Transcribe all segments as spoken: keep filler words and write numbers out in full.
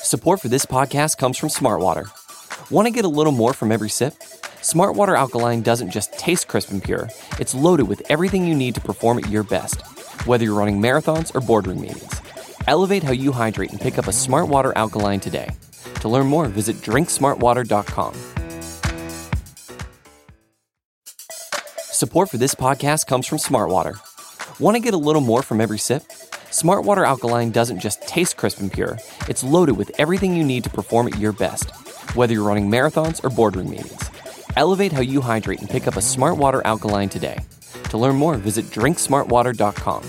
Support for this podcast comes from Smartwater. Want to get a little more from every sip? Smartwater Alkaline doesn't just taste crisp and pure, it's loaded with everything you need to perform at your best, whether you're running marathons or boardroom meetings. Elevate how you hydrate and pick up a Smartwater Alkaline today. To learn more, visit drink smart water dot com. Support for this podcast comes from Smartwater. Want to get a little more from every sip? Smartwater Alkaline doesn't just taste crisp and pure, it's loaded with everything you need to perform at your best, whether you're running marathons or boardroom meetings. Elevate how you hydrate and pick up a Smartwater Alkaline today. To learn more, visit drink smart water dot com.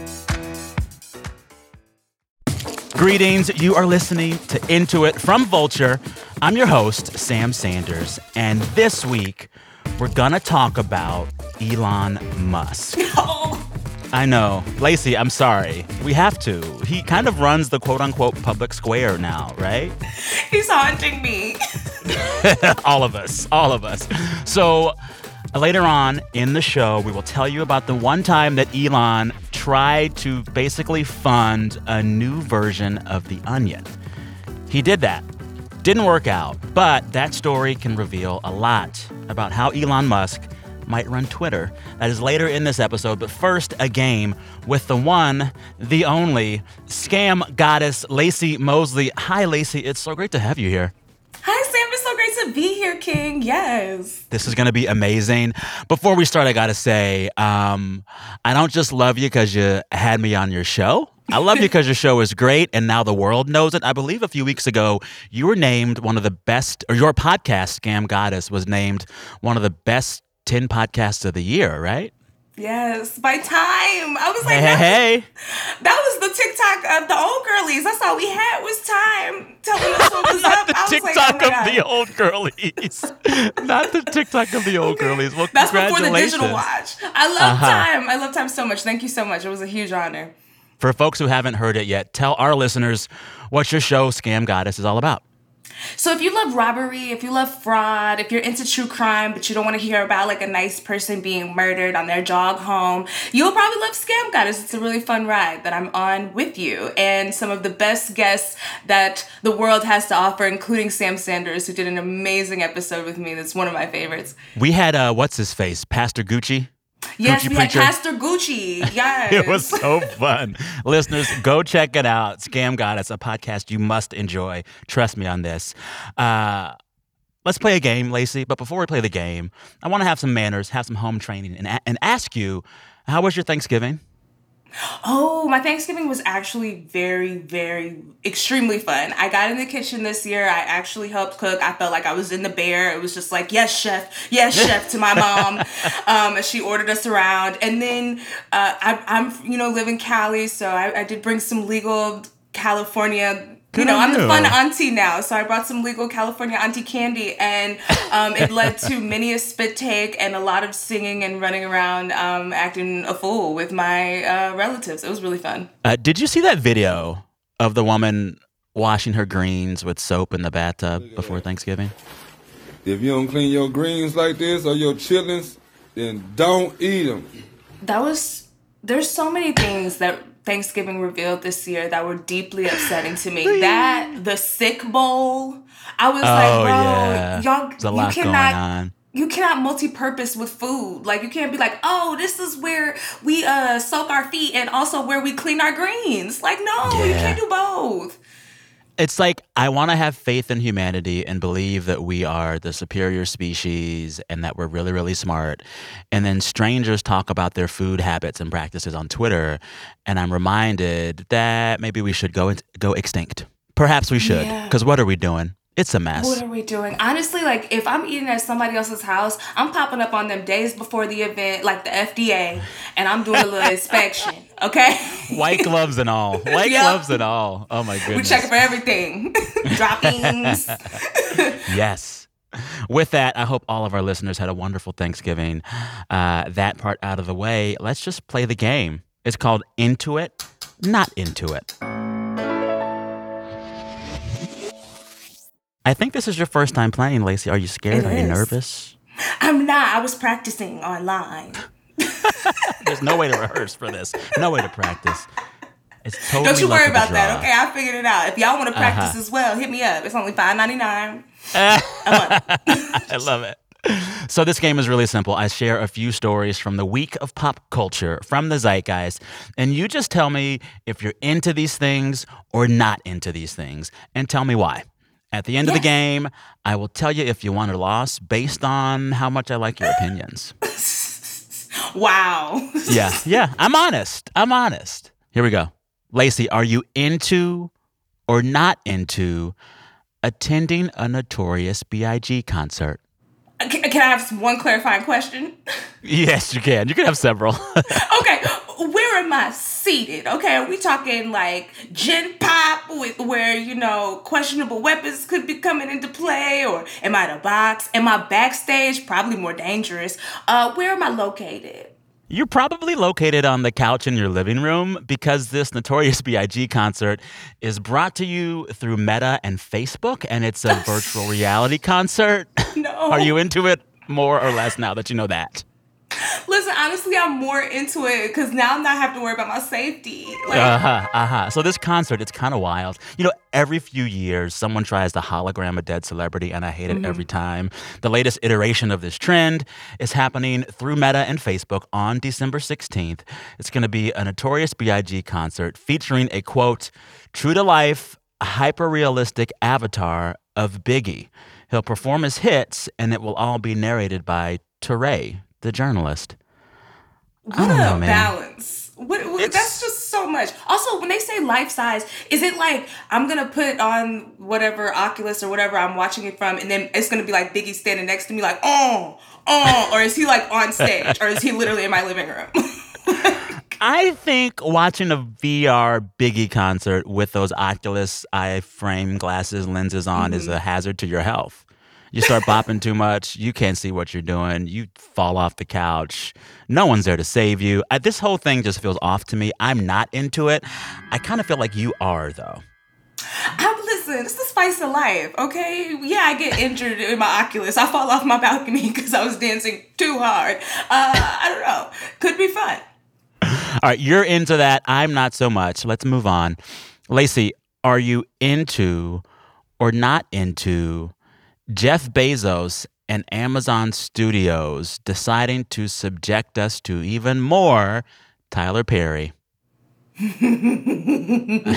Greetings. You are listening to Intuit from Vulture. I'm your host, Sam Sanders, and this week we're gonna talk about Elon Musk. No. I know. Lacey, I'm sorry. We have to. He kind of runs the quote-unquote public square now, right? He's haunting me. All of us. All of us. So later on in the show, we will tell you about the one time that Elon tried to basically fund a new version of The Onion. He did that. Didn't work out. But that story can reveal a lot about how Elon Musk might run Twitter. That is later in this episode. But first, a game with the one, the only, scam goddess, Lacey Mosley. Hi, Lacey. It's so great to have you here. Hi, Sam. It's so great to be here, King. Yes. This is going to be amazing. Before we start, I got to say, um, I don't just love you because you had me on your show. I love you because your show is great, and now the world knows it. I believe a few weeks ago, you were named one of the best, or your podcast, Scam Goddess, was named one of the best ten podcasts of the year, right? Yes, by time. I was like, hey, that, hey, hey. That was the TikTok of the old girlies. That's all we had was time telling us what was Not up. the I was TikTok like, oh my of God. the old girlies. Not the TikTok of the old girlies. Well, That's before the congratulations. digital watch. I love Uh-huh. time. I love time so much. Thank you so much. It was a huge honor. For folks who haven't heard it yet, tell our listeners what your show, Scam Goddess, is all about. So if you love robbery, if you love fraud, if you're into true crime, but you don't want to hear about like a nice person being murdered on their jog home, you'll probably love Scam Goddess. It's a really fun ride that I'm on with you and some of the best guests that the world has to offer, including Sam Sanders, who did an amazing episode with me. That's one of my favorites. We had, uh, what's his face, Pastor Gucci? Yes, Gucci we Preacher. had Pastor Gucci. Yes. It was so fun. Listeners, go check it out. Scam Goddess, a podcast you must enjoy. Trust me on this. Uh, let's play a game, Lacey. But before we play the game, I want to have some manners, have some home training, and, a- and ask you, how was your Thanksgiving? Oh, my Thanksgiving was actually very, very, extremely fun. I got in the kitchen this year. I actually helped cook. I felt like I was in the Bear. It was just like, yes, chef. Yes, chef to my mom. Um, she ordered us around. And then uh, I, I'm, you know, live in Cali, so I, I did bring some legal California. You Good know, on I'm the you. fun auntie now, so I brought some legal California auntie candy, and um, it led to many a spit take and a lot of singing and running around um, acting a fool with my uh, relatives. It was really fun. Uh, did you see that video of the woman washing her greens with soap in the bathtub before Thanksgiving? If you don't clean your greens like this or your chitlins, then don't eat them. That was, there's so many things that Thanksgiving revealed this year that were deeply upsetting to me. That, the sick bowl, I was Oh, like, bro, yeah. y'all, There's a you lot going cannot, on. you cannot multi-purpose with food. Like, you can't be like, oh, this is where we uh soak our feet and also where we clean our greens. Like, no, you Yeah. can't do both. It's like, I want to have faith in humanity and believe that we are the superior species and that we're really, really smart. And then strangers talk about their food habits and practices on Twitter. And I'm reminded that maybe we should go go extinct. Perhaps we should. Yeah. Because what are we doing? It's a mess. What are we doing? Honestly, like, if I'm eating at somebody else's house, I'm popping up on them days before the event, like the F D A, and I'm doing a little inspection, okay? White gloves and all. White Yep. gloves and all. Oh, my goodness. We checking for everything. Droppings. Yes. With that, I hope all of our listeners had a wonderful Thanksgiving. Uh, that part out of the way, let's just play the game. It's called Into It, Not Into It. I think this is your first time playing, Lacey. Are you scared? It Are you is. nervous? I'm not. I was practicing online. There's no way to rehearse for this. No way to practice. It's totally Don't you luck worry of the about that, draw. okay? I figured it out. If y'all want to practice Uh-huh. as well, hit me up. It's only five ninety-nine. I love it. So this game is really simple. I share a few stories from the week of pop culture, from the zeitgeist, and you just tell me if you're into these things or not into these things, and tell me why. At the end of the Yes. game, I will tell you if you won or lost based on how much I like your opinions. Wow. Yeah, yeah, I'm honest. I'm honest. Here we go. Lacey, are you into or not into attending a Notorious B I G concert? Can, can I have one clarifying question? Yes, you can. You can have several. Okay, where am I seated? Okay, are we talking like gin pop with where, you know, questionable weapons could be coming into play? Or am I in a box? Am I backstage? Probably more dangerous. Uh, where am I located? You're probably located on the couch in your living room because this Notorious B I G concert is brought to you through Meta and Facebook, and it's a virtual reality concert. No. Are you into it more or less now that you know that? Listen, honestly, I'm more into it because now I'm not having to worry about my safety. Like, Uh-huh, uh-huh. So this concert, it's kind of wild. You know, every few years, someone tries to hologram a dead celebrity, and I hate it every time. The latest iteration of this trend is happening through Meta and Facebook on December sixteenth. It's going to be a Notorious B I G concert featuring a, quote, true-to-life, hyper-realistic avatar of Biggie. He'll perform his hits, and it will all be narrated by Teray, the journalist. what I don't a know, man. balance. What, what, It's- that's just so much. Also, when they say life size, is it like I'm going to put on whatever Oculus or whatever I'm watching it from, and then it's going to be like Biggie standing next to me like, oh, oh, or is he like on stage, or is he literally in my living room? I think watching a V R Biggie concert with those Oculus eye frame glasses, lenses on is a hazard to your health. You start bopping too much, you can't see what you're doing, you fall off the couch, no one's there to save you. I, this whole thing just feels off to me. I'm not into it. I kind of feel like you are, though. I'm, listen, it's the spice of life, okay? Yeah, I get injured in my Oculus. I fall off my balcony because I was dancing too hard. Uh, I don't know. Could be fun. All right, you're into that. I'm not so much. Let's move on. Lacey, are you into or not into Jeff Bezos and Amazon Studios deciding to subject us to even more Tyler Perry? Listen,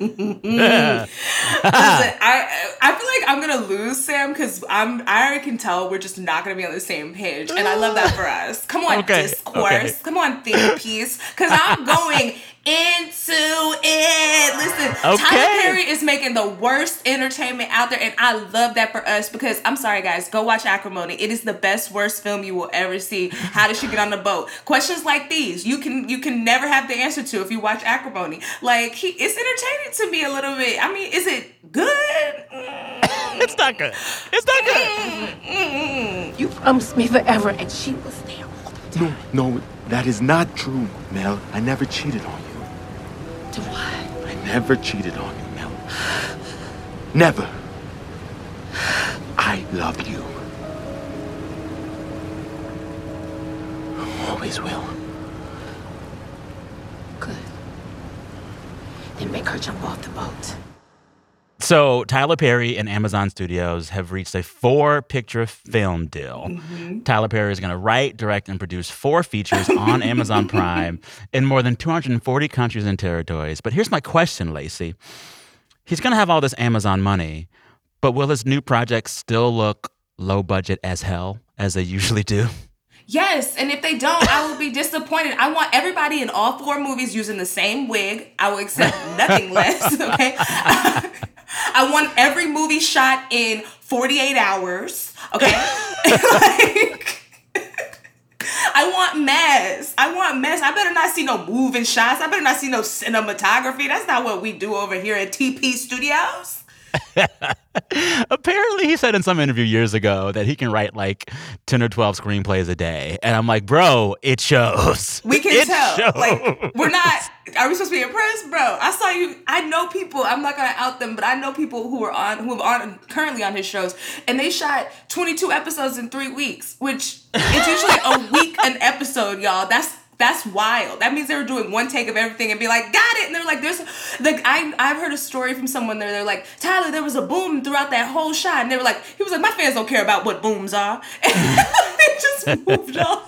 I I feel like I'm gonna lose, Sam, because I'm I already can tell we're just not gonna be on the same page, and I love that for us. Come on, Okay, discourse. okay. Come on, think piece, because I'm going into it. Listen, Tyler Okay. Perry is making the worst entertainment out there, and I love that for us because I'm sorry, guys, go watch Acrimony. It is the best worst film you will ever see. How did she get on the boat? Questions like these you can you can never have the answer to if you watch Acrimony. Like he, it's entertaining to me a little bit. I mean, is it good? Mm. It's not good. It's not good. You promised me forever, and she was there all the time. No, no, that is not true, Mel. I never cheated on you. To what? I never cheated on you, Mel. Never. I love you. Always will. Good. Then make her jump off the boat. So Tyler Perry and Amazon Studios have reached a four-picture film deal. Tyler Perry is going to write, direct, and produce four features on Amazon Prime in more than two hundred forty countries and territories. But here's my question, Lacey. He's going to have all this Amazon money, but will his new projects still look low budget as hell, as they usually do? Yes, and if they don't, I will be disappointed. I want everybody in all four movies using the same wig. I will accept nothing less, okay? I want every movie shot in forty-eight hours, okay? Like, I want mess. I want mess. I better not see no moving shots. I better not see no cinematography. That's not what we do over here at T P Studios. Apparently, he said in some interview years ago that he can write like ten or twelve screenplays a day. And I'm like, bro, it shows. We can It tell. shows. Like, we're not, are we supposed to be impressed? Bro, I saw you, I know people, I'm not going to out them, but I know people who are on, who are on, currently on his shows, and they shot twenty-two episodes in three weeks, which it's usually a week an episode, y'all. That's That's wild. That means they were doing one take of everything and be like, got it. And they're like, there's, like, I, I've heard a story from someone there. They're like, Tyler, there was a boom throughout that whole shot. And they were like, he was like, my fans don't care about what booms are. And they just moved on.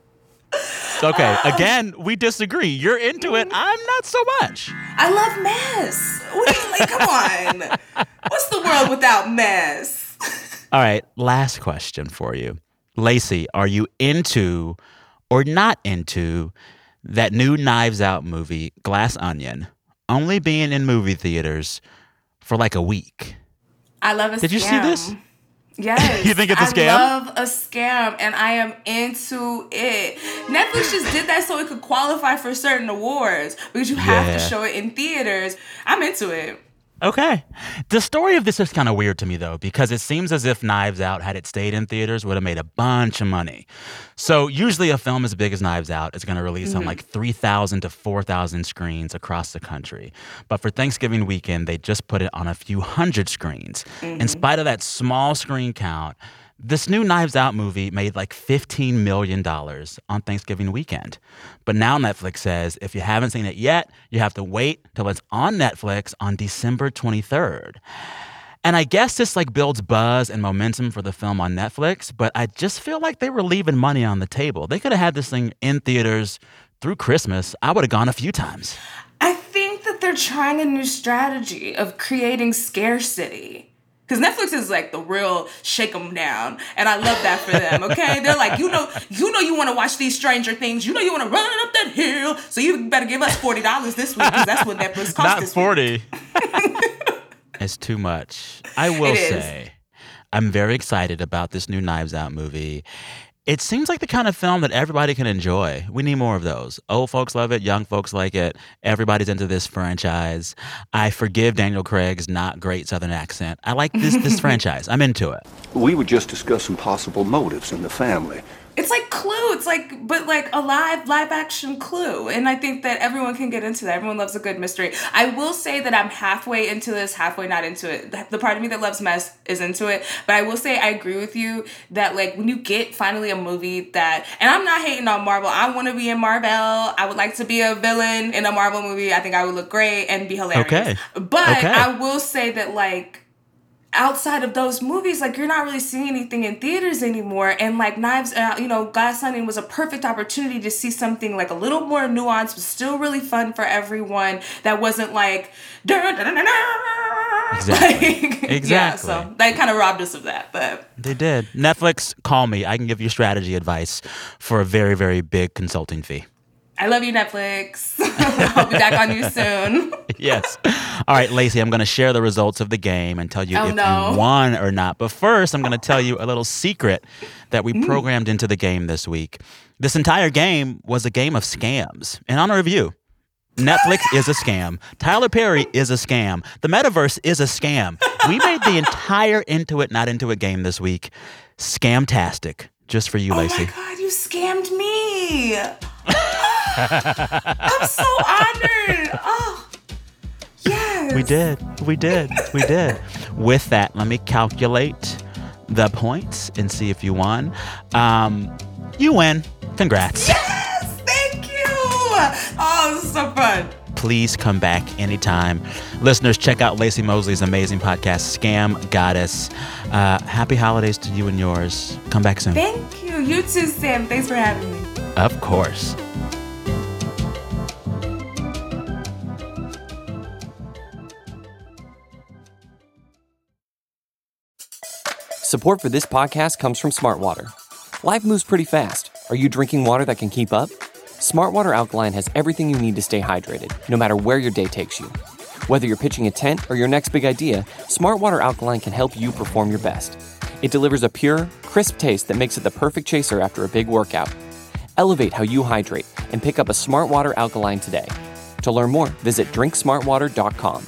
Okay, again, we disagree. You're into it. I'm not so much. I love mess. What do you, like, come on. What's the world without mess? All right, last question for you. Lacey, are you into or not into that new Knives Out movie, Glass Onion, only being in movie theaters for like a week? I love a Did scam. you see this? Yes. You think it's a scam? I love a scam, and I am into it. Netflix just did that so it could qualify for certain awards because you have Yeah. to show it in theaters. I'm into it. Okay. The story of this is kind of weird to me, though, because it seems as if Knives Out, had it stayed in theaters, would have made a bunch of money. So usually a film as big as Knives Out is going to release mm-hmm. on like three thousand to four thousand screens across the country. But for Thanksgiving weekend, they just put it on a few hundred screens. Mm-hmm. In spite of that small screen count, this new Knives Out movie made like fifteen million dollars on Thanksgiving weekend. But now Netflix says if you haven't seen it yet, you have to wait till it's on Netflix on December twenty-third. And I guess this like builds buzz and momentum for the film on Netflix, but I just feel like they were leaving money on the table. They could have had this thing in theaters through Christmas. I would have gone a few times. I think that they're trying a new strategy of creating scarcity. Because Netflix is like the real shake them down. And I love that for them, okay? They're like, you know, you know you want to watch these Stranger Things. You know you want to run up that hill. So you better give us forty dollars this week because that's what Netflix costs Not this forty. week. It's too much. I will say, I'm very excited about this new Knives Out movie. It seems like the kind of film that everybody can enjoy. We need more of those. Old folks love it. Young folks like it. Everybody's into this franchise. I forgive Daniel Craig's not great Southern accent. I like this this franchise. I'm into it. We were just discussing possible motives in the family. It's like Clue. It's like, but like a live, live action Clue. And I think that everyone can get into that. Everyone loves a good mystery. I will say that I'm halfway into this, halfway not into it. The part of me that loves mess is into it. But I will say I agree with you that like when you get finally a movie that, and I'm not hating on Marvel. I want to be in Marvel. I would like to be a villain in a Marvel movie. I think I would look great and be hilarious. Okay. But okay. I will say that like, outside of those movies, like, you're not really seeing anything in theaters anymore. And, like, Knives Out, you know, Glass Onion was a perfect opportunity to see something, like, a little more nuanced, but still really fun for everyone that wasn't, like, exactly. Like, exactly. Yeah, so they kind of robbed us of that, but. They did. Netflix, call me. I can give you strategy advice for a very, very big consulting fee. I love you, Netflix. I'll be back on you soon. Yes. All right, Lacey, I'm going to share the results of the game and tell you oh, if no. you won or not. But first, I'm going to tell you a little secret that we programmed into the game this week. This entire game was a game of scams. In honor of you, Netflix is a scam. Tyler Perry is a scam. The metaverse is a scam. We made the entire Into It, Not Into It game this week scamtastic. Just for you, oh Lacey. Oh, my God, you scammed me. I'm so honored. Oh, yes. We did. We did. We did. With that, let me calculate the points and see if you won. Um, you win. Congrats. Yes. Thank you. Oh, this is so fun. Please come back anytime. Listeners, check out Lacey Mosley's amazing podcast, Scam Goddess. Uh, happy holidays to you and yours. Come back soon. Thank you. You too, Sam. Thanks for having me. Of course. Support for this podcast comes from Smartwater. Life moves pretty fast. Are you drinking water that can keep up? Smartwater Alkaline has everything you need to stay hydrated, no matter where your day takes you. Whether you're pitching a tent or your next big idea, Smartwater Alkaline can help you perform your best. It delivers a pure, crisp taste that makes it the perfect chaser after a big workout. Elevate how you hydrate and pick up a Smartwater Alkaline today. To learn more, visit drink smartwater dot com.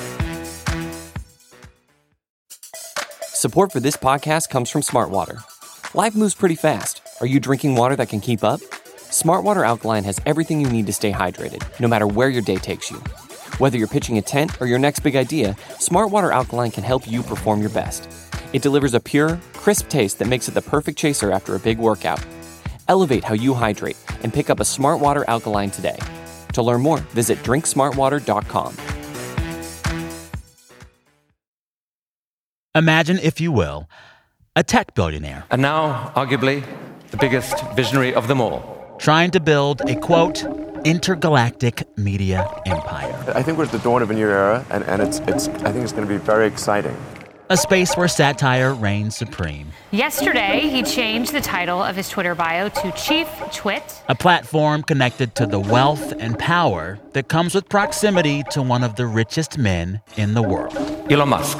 Support for this podcast comes from Smartwater. Life moves pretty fast. Are you drinking water that can keep up? Smartwater Alkaline has everything you need to stay hydrated, no matter where your day takes you. Whether you're pitching a tent or your next big idea, Smartwater Alkaline can help you perform your best. It delivers a pure, crisp taste that makes it the perfect chaser after a big workout. Elevate how you hydrate and pick up a Smart Water alkaline today. To learn more, visit drink smart water dot com. Imagine, if you will, a tech billionaire. And now, arguably, the biggest visionary of them all. Trying to build a, quote, intergalactic media empire. I think we're at the dawn of a new era, and, and it's, it's, I think it's going to be very exciting. A space where satire reigns supreme. Yesterday, he changed the title of his Twitter bio to Chief Twit. A platform connected to the wealth and power that comes with proximity to one of the richest men in the world. Elon Musk.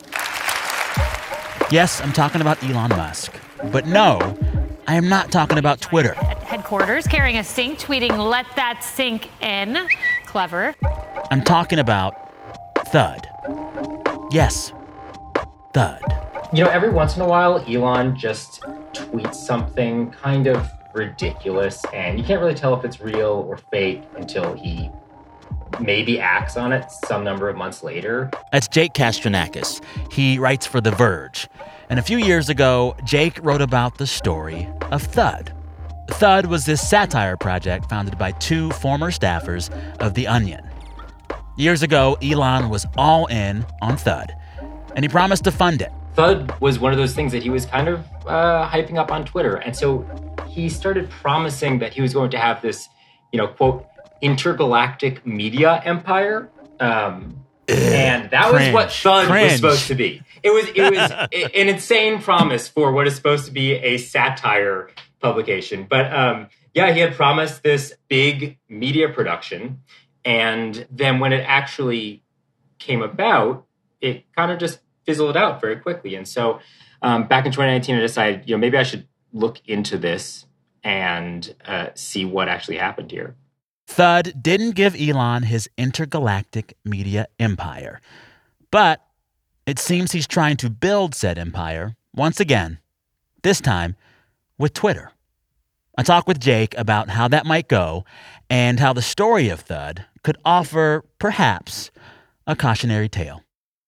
Yes, I'm talking about Elon Musk. But no, I am not talking about Twitter. At headquarters, carrying a sink, tweeting, "Let that sink in." Clever. I'm talking about Thud. Yes, Thud. You know, every once in a while, Elon just tweets something kind of ridiculous, and you can't really tell if it's real or fake until he maybe acts on it some number of months later. That's Jake Kastrenakis. He writes for The Verge. And a few years ago, Jake wrote about the story of Thud. Thud was this satire project founded by two former staffers of The Onion. Years ago, Elon was all in on Thud, and he promised to fund it. Thud was one of those things that he was kind of uh, hyping up on Twitter. And so he started promising that he was going to have this, you know, quote, intergalactic media empire. Um, and that cringe, was what Thud cringe. was supposed to be. It was it was an insane promise for what is supposed to be a satire publication. But um, yeah, he had promised this big media production. And then when it actually came about, it kind of just fizzled out very quickly. And so um, back in twenty nineteen, I decided, you know, maybe I should look into this and uh, see what actually happened here. Thud didn't give Elon his intergalactic media empire. But it seems he's trying to build said empire once again, this time with Twitter. I talk with Jake about how that might go and how the story of Thud could offer, perhaps, a cautionary tale.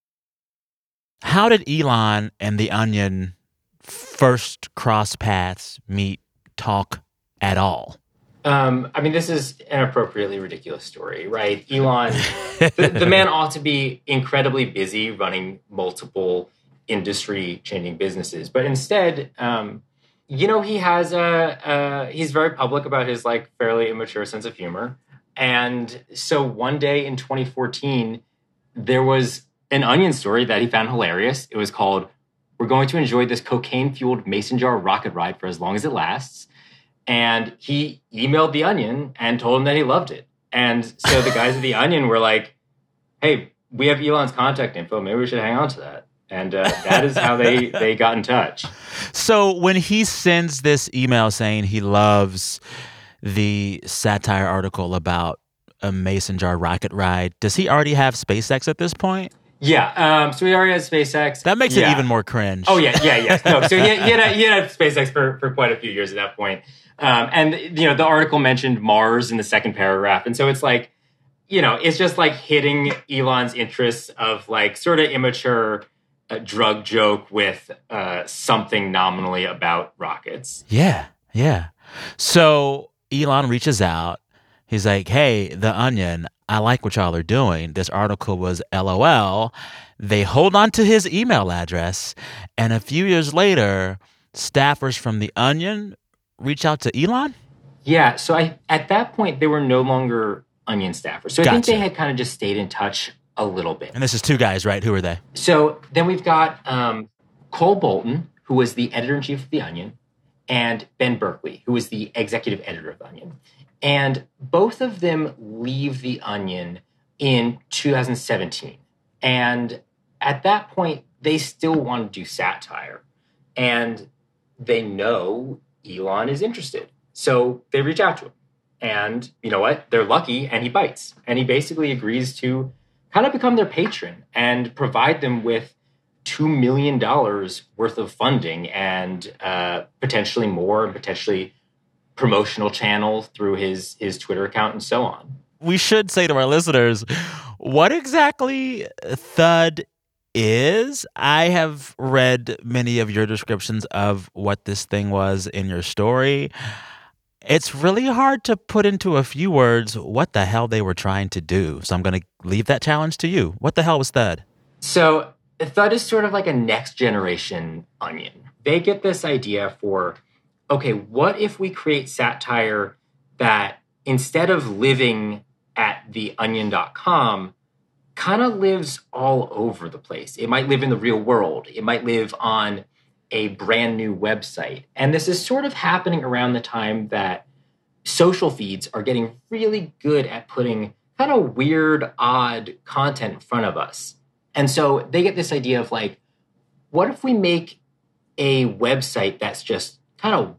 How did Elon and The Onion first cross paths, meet, talk at all? Um, I mean, this is an appropriately ridiculous story, right? Elon, the, the man ought to be incredibly busy running multiple industry-changing businesses. But instead, um, you know, he has a, a, he's very public about his, like, fairly immature sense of humor. And so one day in twenty fourteen, there was an Onion story that he found hilarious. It was called, "We're going to enjoy this cocaine-fueled mason jar rocket ride for as long as it lasts." And he emailed The Onion and told him that he loved it. And so the guys at The Onion were like, "Hey, we have Elon's contact info. Maybe we should hang on to that." And uh, that is how they, they got in touch. So when he sends this email saying he loves the satire article about a mason jar rocket ride, does he already have SpaceX at this point? Yeah, um, so he already has SpaceX. That makes yeah. it even more cringe. Oh, yeah, yeah, yeah. No, so he, he, had, a, he had a SpaceX for, for quite a few years at that point. Um, and, you know, the article mentioned Mars in the second paragraph. And so it's like, you know, it's just like hitting Elon's interests of like sort of immature uh, drug joke with uh, something nominally about rockets. Yeah, yeah. So Elon reaches out. He's like, "Hey, The Onion, I like what y'all are doing. This article was LOL." They hold on to his email address. And a few years later, staffers from The Onion reach out to Elon? Yeah. So I, at that point, they were no longer Onion staffers. So I Gotcha. think they had kind of just stayed in touch a little bit. And this is two guys, right? Who are they? So then we've got um, Cole Bolton, who was the editor-in-chief of The Onion, and Ben Berkeley, who was the executive editor of The Onion. And both of them leave The Onion in two thousand seventeen. And at that point, they still want to do satire. And they know Elon is interested. So they reach out to him. And you know what? They're lucky, and he bites. And he basically agrees to kind of become their patron and provide them with two million dollars worth of funding and uh, potentially more, and potentially promotional channel through his his Twitter account and so on. We should say to our listeners, what exactly Thud is? I have read many of your descriptions of what this thing was in your story. It's really hard to put into a few words what the hell they were trying to do. So I'm going to leave that challenge to you. What the hell was Thud? So Thud is sort of like a next generation Onion. They get this idea for, okay, what if we create satire that instead of living at the onion dot com, kind of lives all over the place. It might live in the real world. It might live on a brand new website. And this is sort of happening around the time that social feeds are getting really good at putting kind of weird, odd content in front of us. And so they get this idea of like, what if we make a website that's just kind of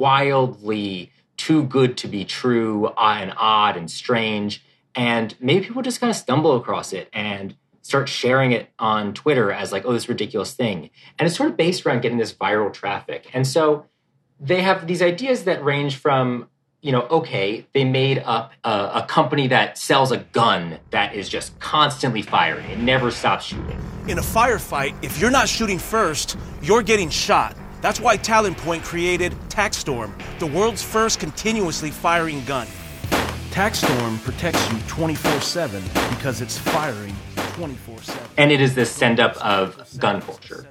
wildly too good to be true and odd and strange, and maybe people just kind of stumble across it and start sharing it on Twitter as like, oh, this ridiculous thing. And it's sort of based around getting this viral traffic. And so they have these ideas that range from, you know, okay, they made up a, a company that sells a gun that is just constantly firing. It never stops shooting. In a firefight, if you're not shooting first, you're getting shot. That's why Talon Point created TacStorm, the world's first continuously firing gun. TacStorm protects you twenty-four seven because it's firing twenty-four seven. And it is this send-up of gun culture.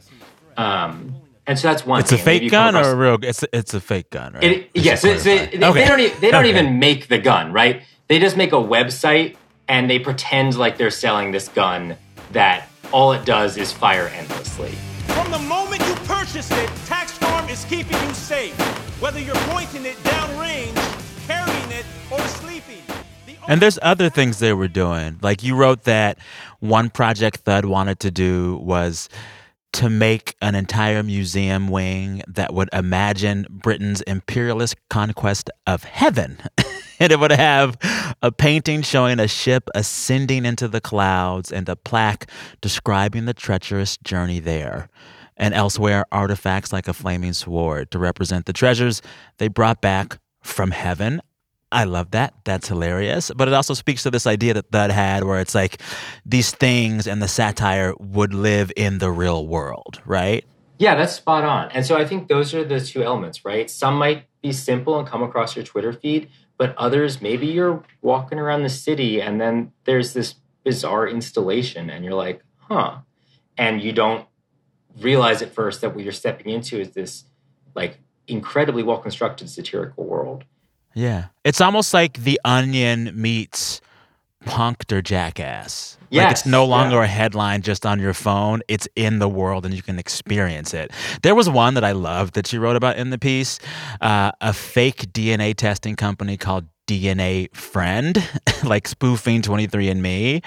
Um, and so that's one it's thing. It's a fake gun or a real? It's a, it's a fake gun, right? It, yes, it's a, they, okay. they don't, e- they don't okay. even make the gun, right? They just make a website and they pretend like they're selling this gun that all it does is fire endlessly. From the moment you purchased it, TacStorm is keeping you safe. Whether you're pointing it downrange, carrying it, or sleeping. The and there's other things they were doing. Like you wrote that one project Thud wanted to do was to make an entire museum wing that would imagine Britain's imperialist conquest of heaven. And it would have a painting showing a ship ascending into the clouds and a plaque describing the treacherous journey there. And elsewhere, artifacts like a flaming sword to represent the treasures they brought back from heaven. I love that. That's hilarious. But it also speaks to this idea that Thud had where it's like these things and the satire would live in the real world, right? Yeah, that's spot on. And so I think those are the two elements, right? Some might be simple and come across your Twitter feed, but others, maybe you're walking around the city and then there's this bizarre installation and you're like, huh. And you don't realize at first that what you're stepping into is this like incredibly well-constructed satirical world. Yeah. It's almost like The Onion meets Punk'd or Jackass. Yes, like it's no longer yeah. a headline just on your phone. It's in the world and you can experience it. There was one that I loved that you wrote about in the piece, uh, a fake D N A testing company called D N A Friend, like spoofing twenty-three and me.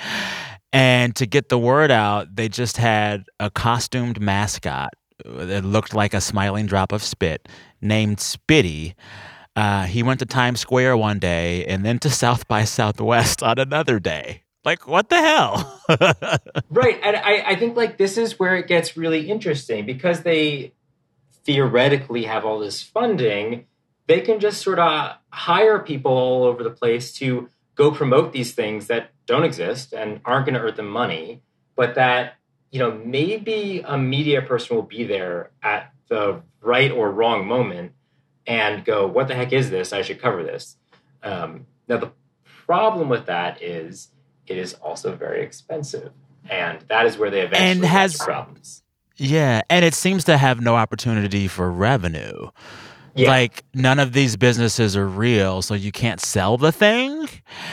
And to get the word out, they just had a costumed mascot that looked like a smiling drop of spit named Spitty. Uh, he went to Times Square one day and then to South by Southwest on another day. Like, what the hell? Right. And I, I think, like, this is where it gets really interesting because they theoretically have all this funding. They can just sort of hire people all over the place to go promote these things that don't exist and aren't going to earn them money, but that, you know, maybe a media person will be there at the right or wrong moment and go, what the heck is this? I should cover this. Um, now, the problem with that is it is also very expensive. And that is where they eventually and has problems. Yeah, and it seems to have no opportunity for revenue. Yeah. Like, none of these businesses are real, so you can't sell the thing.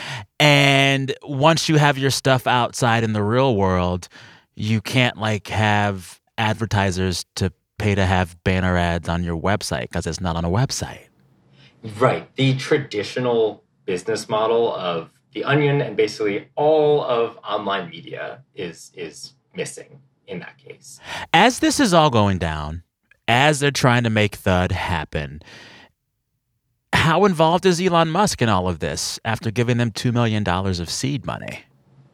And once you have your stuff outside in the real world, you can't, like, have advertisers to pay to have banner ads on your website because it's not on a website. Right. The traditional business model of The Onion and basically all of online media is is missing in that case. As this is all going down, as they're trying to make Thud happen, how involved is Elon Musk in all of this after giving them two million dollars of seed money?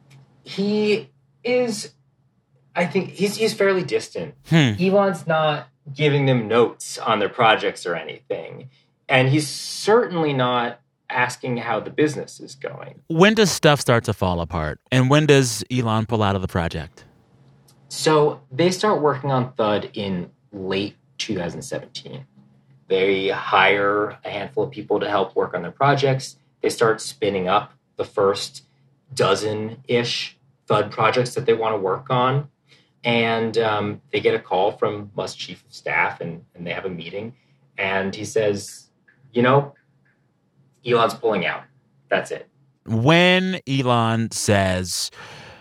He is, I think, he's, he's fairly distant. Hmm. Elon's not giving them notes on their projects or anything. And he's certainly not asking how the business is going. When does stuff start to fall apart? And when does Elon pull out of the project? So they start working on Thud in late two thousand seventeen. They hire a handful of people to help work on their projects. They start spinning up the first dozen-ish Thud projects that they want to work on. And um, they get a call from Musk's chief of staff, and, and they have a meeting. And he says, you know, Elon's pulling out. That's it. When Elon says,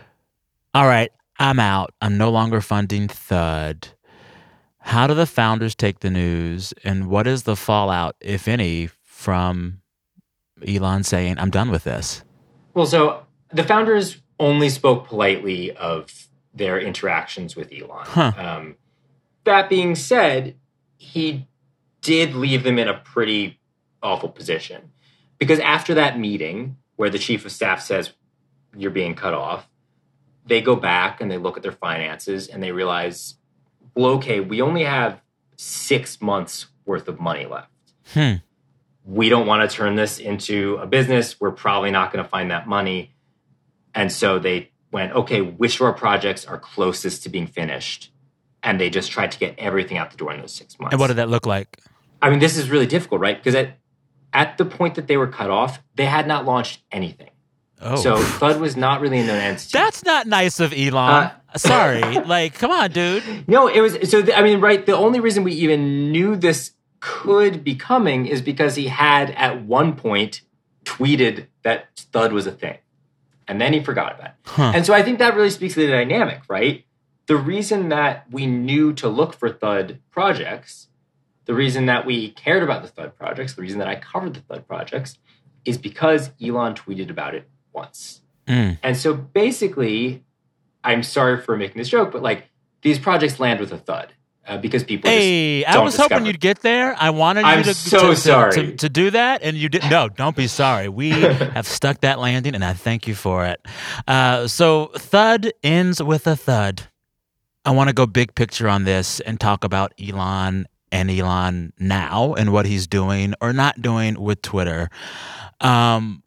all right, I'm out, I'm no longer funding Thud, how do the founders take the news, and what is the fallout, if any, from Elon saying, I'm done with this? Well, so the founders only spoke politely of their interactions with Elon. Huh. Um, that being said, he did leave them in a pretty awful position. Because after that meeting where the chief of staff says, you're being cut off, they go back and they look at their finances and they realize, well, okay, we only have six months worth of money left. Hmm. We don't want to turn this into a business. We're probably not going to find that money. And so they went, okay, which of our projects are closest to being finished? And they just tried to get everything out the door in those six months. And what did that look like? I mean, this is really difficult, right? Because at, at the point that they were cut off, they had not launched anything. Oh. So Thud was not really in their entity. That's not nice of Elon. Uh, Sorry. Like, come on, dude. No, it was, so, th- I mean, right, the only reason we even knew this could be coming is because he had at one point tweeted that Thud was a thing. And then he forgot about it. Huh. And so I think that really speaks to the dynamic, right? The reason that we knew to look for Thud projects, the reason that we cared about the Thud projects, the reason that I covered the Thud projects is because Elon tweeted about it once. Mm. And so basically, I'm sorry for making this joke, but like these projects land with a thud. Uh, because people hey, just don't I was discover. hoping you'd get there. I wanted you I'm to, so to, sorry. To, to, to do that, and you didn't. No, don't be sorry. We have stuck that landing, and I thank you for it. Uh, so Thud ends with a thud. I want to go big picture on this and talk about Elon and Elon now and what he's doing or not doing with Twitter. Um,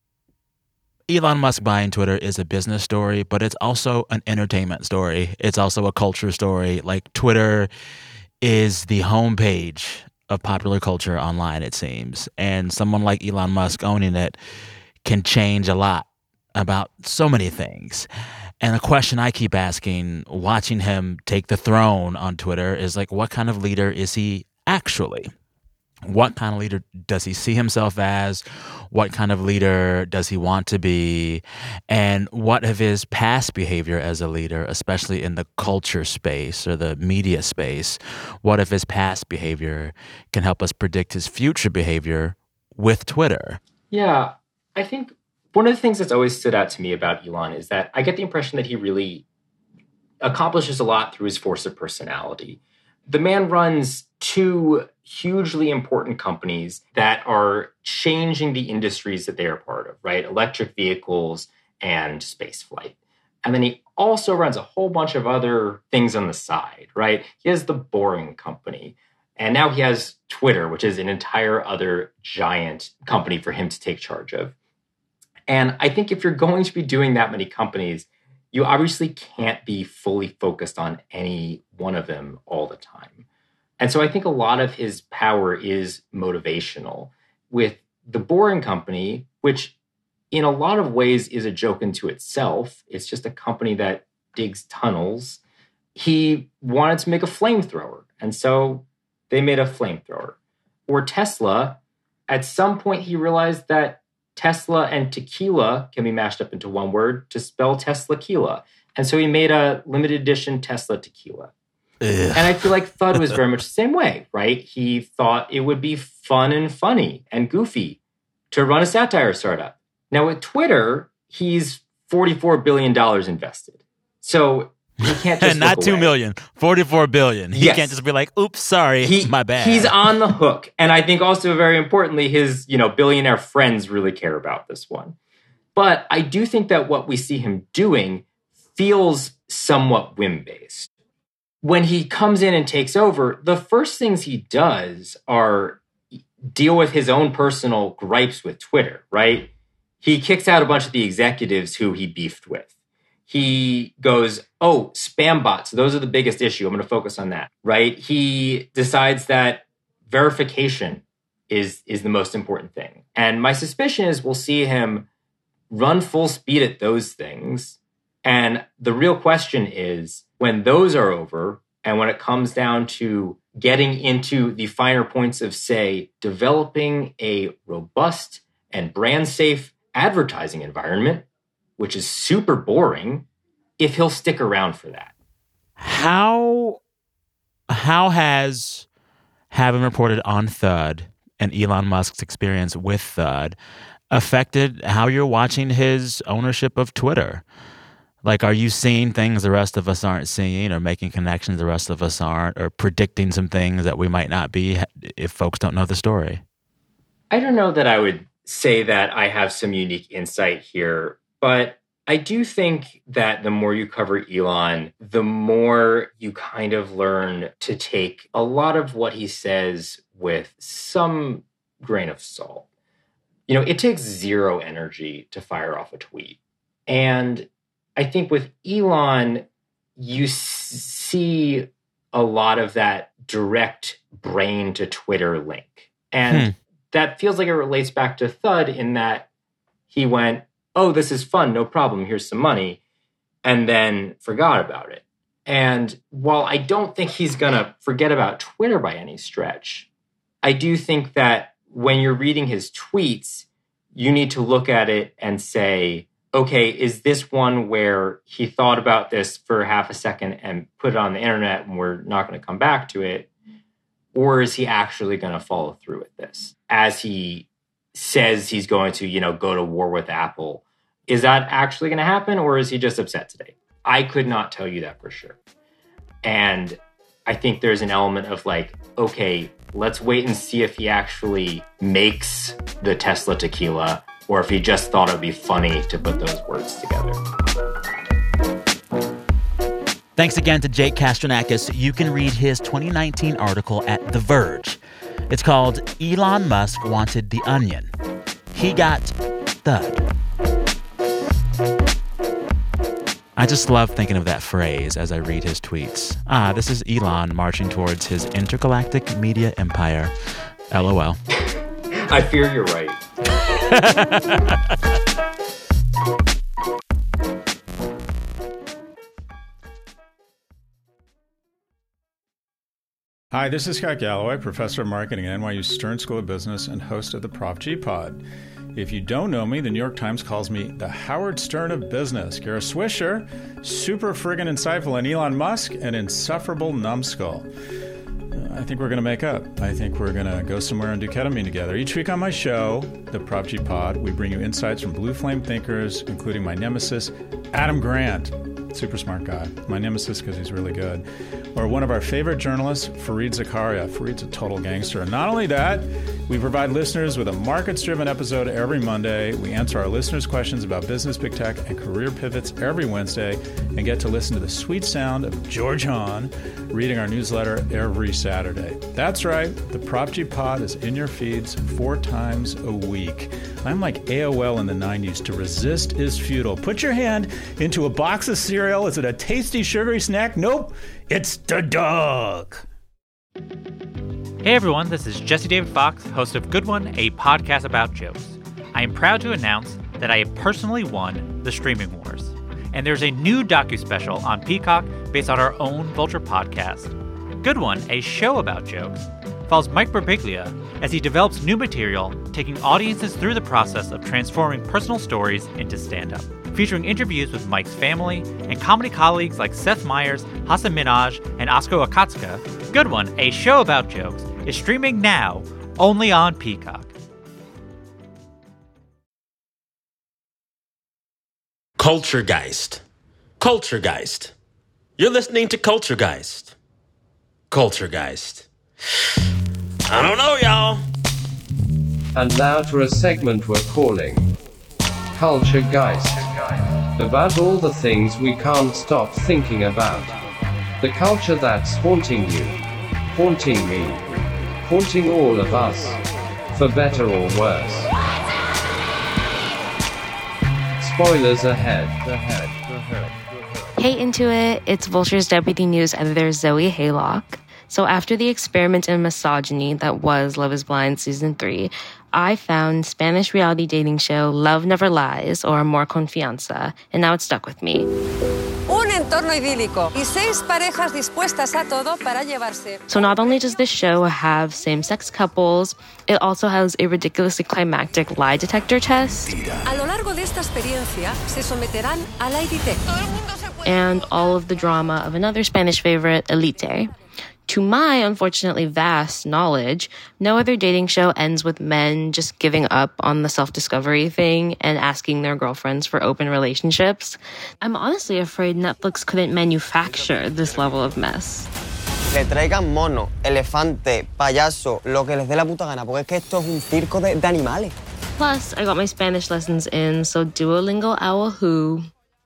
Elon Musk buying Twitter is a business story, but it's also an entertainment story. It's also a culture story. Like, Twitter is the homepage of popular culture online, it seems. And someone like Elon Musk owning it can change a lot about so many things. And a question I keep asking, watching him take the throne on Twitter, is like, what kind of leader is he actually? What kind of leader does he see himself as? What kind of leader does he want to be? And what of his past behavior as a leader, especially in the culture space or the media space, what of his past behavior can help us predict his future behavior with Twitter? Yeah, I think one of the things that's always stood out to me about Elon is that I get the impression that he really accomplishes a lot through his force of personality. The man runs two hugely important companies that are changing the industries that they are part of, right? Electric vehicles and space flight. And then he also runs a whole bunch of other things on the side, right? He has the Boring Company. And now he has Twitter, which is an entire other giant company for him to take charge of. And I think if you're going to be doing that many companies, you obviously can't be fully focused on any one of them all the time. And so I think a lot of his power is motivational. With the Boring Company, which in a lot of ways is a joke unto itself, it's just a company that digs tunnels. He wanted to make a flamethrower, and so they made a flamethrower. Or Tesla, at some point he realized that Tesla and tequila can be mashed up into one word to spell Tesla-quila. And so he made a limited edition Tesla tequila. Ugh. And I feel like Thud was very much the same way, right? He thought it would be fun and funny and goofy to run a satire startup. Now with Twitter, he's forty-four billion dollars invested. So he can't just Not look two away. million, forty-four billion. He Yes. can't just be like, oops, sorry, He, my bad. He's on the hook. And I think also very importantly, his, you know, billionaire friends really care about this one. But I do think that what we see him doing feels somewhat whim-based. When he comes in and takes over, the first things he does are deal with his own personal gripes with Twitter, right? He kicks out a bunch of the executives who he beefed with. He goes, oh, spam bots, those are the biggest issue. I'm going to focus on that, right? He decides that verification is, is the most important thing. And my suspicion is we'll see him run full speed at those things. And the real question is, when those are over, and when it comes down to getting into the finer points of, say, developing a robust and brand-safe advertising environment, which is super boring, if he'll stick around for that. How, how has having reported on Thud and Elon Musk's experience with Thud affected how you're watching his ownership of Twitter? Like, are you seeing things the rest of us aren't seeing, or making connections the rest of us aren't, or predicting some things that we might not be if folks don't know the story? I don't know that I would say that I have some unique insight here, but I do think that the more you cover Elon, the more you kind of learn to take a lot of what he says with some grain of salt. You know, it takes zero energy to fire off a tweet. And I think with Elon, you s- see a lot of that direct brain to Twitter link. And hmm. that feels like it relates back to Thud in that he went, oh, this is fun, no problem, here's some money, and then forgot about it. And while I don't think he's going to forget about Twitter by any stretch, I do think that when you're reading his tweets, you need to look at it and say, okay, is this one where he thought about this for half a second and put it on the internet and we're not going to come back to it? Or is he actually going to follow through with this? As he says he's going to, you know, go to war with Apple. Is that actually going to happen, or is he just upset today? I could not tell you that for sure. And I think there's an element of like, okay, let's wait and see if he actually makes the Tesla tequila, or if he just thought it would be funny to put those words together. Thanks again to Jake Kastrenakis. You can read his twenty nineteen article at The Verge. It's called Elon Musk Wanted the Onion. He got Thud. I just love thinking of that phrase as I read his tweets. Ah, this is Elon marching towards his intergalactic media empire. LOL. I fear you're right. Hi, this is Scott Galloway, professor of marketing at N Y U Stern School of Business and host of the Prof G Pod. If you don't know me, the New York Times calls me the Howard Stern of business. Kara Swisher, super friggin' insightful, and Elon Musk, an insufferable numbskull. I think we're going to make up. I think we're going to go somewhere and do ketamine together. Each week on my show, the Prop G Pod, we bring you insights from blue flame thinkers, including my nemesis, Adam Grant. Super smart guy. My nemesis because he's really good. Or one of our favorite journalists, Fareed Zakaria. Fareed's a total gangster. And not only that, we provide listeners with a markets-driven episode every Monday. We answer our listeners' questions about business, big tech, and career pivots every Wednesday, and get to listen to the sweet sound of George Hahn reading our newsletter every Saturday. That's right. The Prop G Pod is in your feeds four times a week. I'm like A O L in the nineties. To resist is futile. Put your hand into a box of cereal. Is it a tasty, sugary snack? Nope. It's the dog. Hey everyone, this is Jesse David Fox, host of Good One, a podcast about jokes. I am proud to announce that I have personally won the Streaming Wars. And there's a new docu-special on Peacock based on our own Vulture podcast. Good One, a show about jokes, follows Mike Birbiglia as he develops new material, taking audiences through the process of transforming personal stories into stand-up. Featuring interviews with Mike's family and comedy colleagues like Seth Meyers, Hasan Minhaj, and Oskar Akatsuka, Good One, a show about jokes, is streaming now only on Peacock. Culturegeist. Culturegeist. You're listening to Culturegeist. Culturegeist. I don't know, y'all. And now to a segment we're calling Culturegeist. About all the things we can't stop thinking about. The culture that's haunting you, haunting me, haunting all of us, for better or worse. Spoilers ahead. ahead. Hey Intuit, it's Vulture's deputy news editor Zoe Haylock. So after the experiment in misogyny that was Love is Blind Season three, I found Spanish reality dating show Love Never Lies, or Amor con Fianza, and now it's stuck with me. Un entorno idílico y seis parejas dispuestas a todo para llevarse. So not only does this show have same-sex couples, it also has a ridiculously climactic lie detector test. A lo largo de esta experiencia se someterán a lie detector. And all of the drama of another Spanish favorite, Elite. To my unfortunately vast knowledge, no other dating show ends with men just giving up on the self-discovery thing and asking their girlfriends for open relationships. I'm honestly afraid Netflix couldn't manufacture this level of mess. Que traigan mono, elefante, payaso, lo que les dé la puta gana, porque es que esto es un circo de, de animales. Plus, I got my Spanish lessons in, so Duolingo owl who.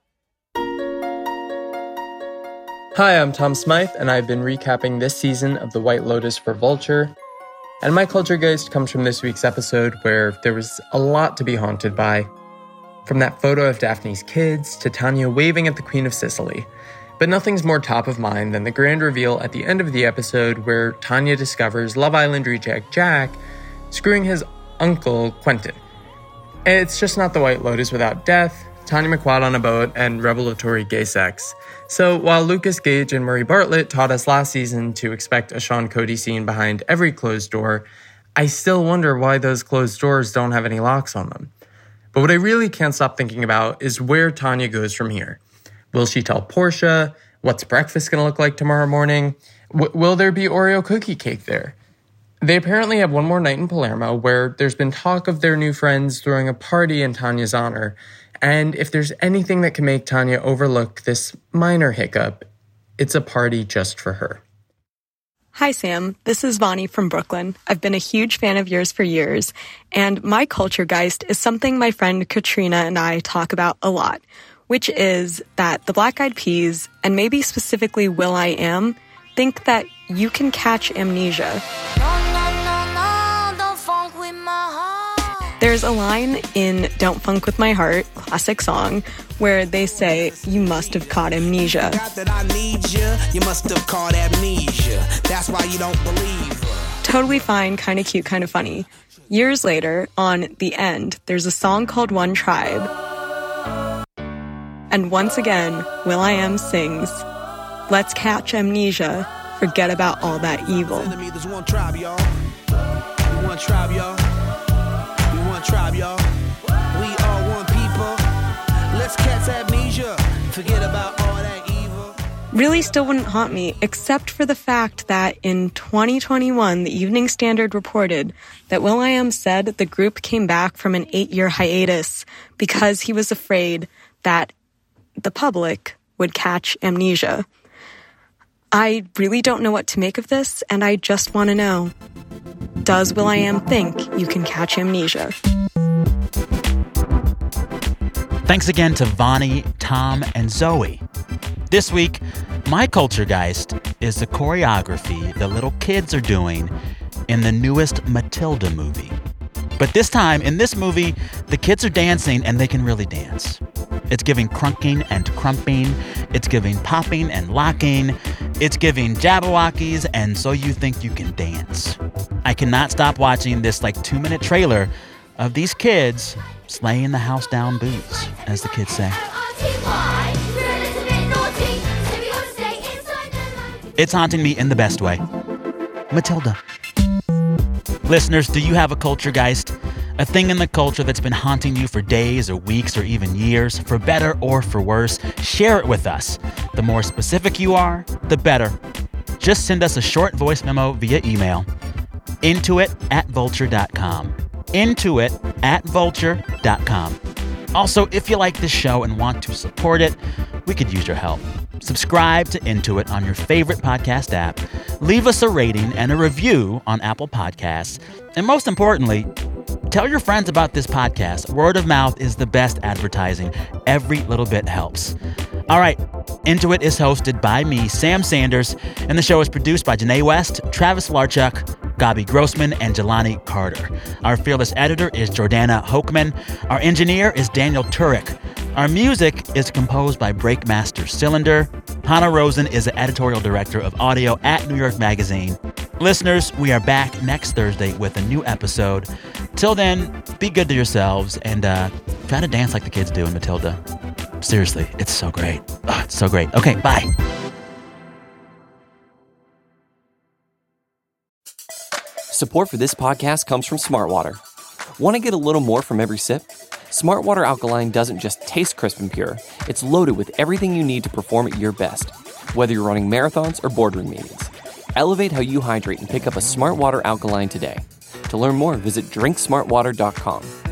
Hi, I'm Tom Smythe, and I've been recapping this season of The White Lotus for Vulture. And my culture geist comes from this week's episode, where there was a lot to be haunted by. From that photo of Daphne's kids to Tanya waving at the Queen of Sicily. But nothing's more top of mind than the grand reveal at the end of the episode where Tanya discovers Love Island reject Jack screwing his uncle, Quentin. It's just not The White Lotus without death, Tanya McQuad on a boat, and revelatory gay sex. So while Lucas Gage and Murray Bartlett taught us last season to expect a Sean Cody scene behind every closed door, I still wonder why those closed doors don't have any locks on them. But what I really can't stop thinking about is where Tanya goes from here. Will she tell Portia? What's breakfast going to look like tomorrow morning? W- will there be Oreo cookie cake there? They apparently have one more night in Palermo where there's been talk of their new friends throwing a party in Tanya's honor. And if there's anything that can make Tanya overlook this minor hiccup, it's a party just for her. Hi, Sam. This is Vani from Brooklyn. I've been a huge fan of yours for years, and my culture geist is something my friend Katrina and I talk about a lot, which is that the Black Eyed Peas, and maybe specifically will.i.am, think that you can catch amnesia. There's a line in Don't Funk With My Heart, classic song, where they say, you must have caught amnesia. You must have caught amnesia. That's why you don't believe her. Totally fine, kind of cute, kind of funny. Years later, on The End, there's a song called One Tribe. And once again, will.i.am sings, let's catch amnesia, forget about all that evil. There's one tribe, y'all. One tribe, y'all. One tribe, y'all. We are one people. Let's catch amnesia. Forget about all that evil. Really still wouldn't haunt me, except for the fact that in twenty twenty-one, the Evening Standard reported that will.i.am said the group came back from an eight-year hiatus because he was afraid that the public would catch amnesia. I really don't know what to make of this, and I just want to know, does will.i.am think you can catch amnesia? Thanks again to Vani, Tom, and Zoe. This week, my culture geist is the choreography the little kids are doing in the newest Matilda movie. But this time, in this movie, the kids are dancing and they can really dance. It's giving crunking and crumping. It's giving popping and locking. It's giving Jabberwockies and So You Think You Can Dance. I cannot stop watching this like two-minute trailer of these kids slaying the house down boots, as the kids say. It's haunting me in the best way. Matilda. Listeners, do you have a culture geist? A thing in the culture that's been haunting you for days or weeks or even years, for better or for worse? Share it with us. The more specific you are, the better. Just send us a short voice memo via email. Intuit at vulture dot com. Intuit at vulture dot com. Also, if you like this show and want to support it, we could use your help. Subscribe to Intuit on your favorite podcast app. Leave us a rating and a review on Apple Podcasts. And most importantly, tell your friends about this podcast. Word of mouth is the best advertising. Every little bit helps. All right. Intuit is hosted by me, Sam Sanders, and the show is produced by Janae West, Travis Larchuk, Gabi Grossman, and Jelani Carter. Our fearless editor is Jordana Hochman. Our engineer is Daniel Turek. Our music is composed by Breakmaster Cylinder. Hannah Rosen is the editorial director of audio at New York Magazine. Listeners, we are back next Thursday with a new episode. Till then, be good to yourselves and uh, try to dance like the kids do in Matilda. Seriously, it's so great. Oh, it's so great. Okay, bye. Support for this podcast comes from Smartwater. Want to get a little more from every sip? Smartwater Alkaline doesn't just taste crisp and pure. It's loaded with everything you need to perform at your best, whether you're running marathons or boardroom meetings. Elevate how you hydrate and pick up a Smartwater Alkaline today. To learn more, visit drink smart water dot com.